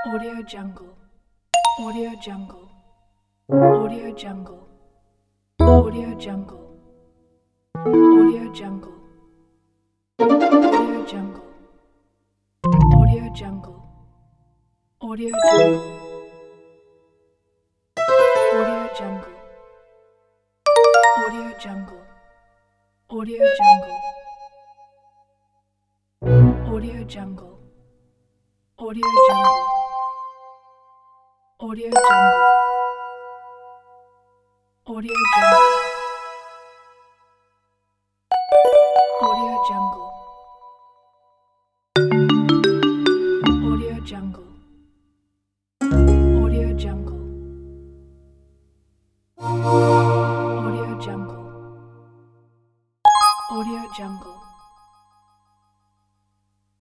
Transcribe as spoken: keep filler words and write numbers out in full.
Audio Jungle. Audio Jungle. Audio Jungle. Audio Jungle. Audio Jungle. Audio Jungle. Audio Jungle. Audio Jungle. Audio Jungle. Audio Jungle. Audio Jungle. Audio Jungle. Audio Jungle. Audio Jungle. Audio Jungle. Audio Jungle. Audio Jungle.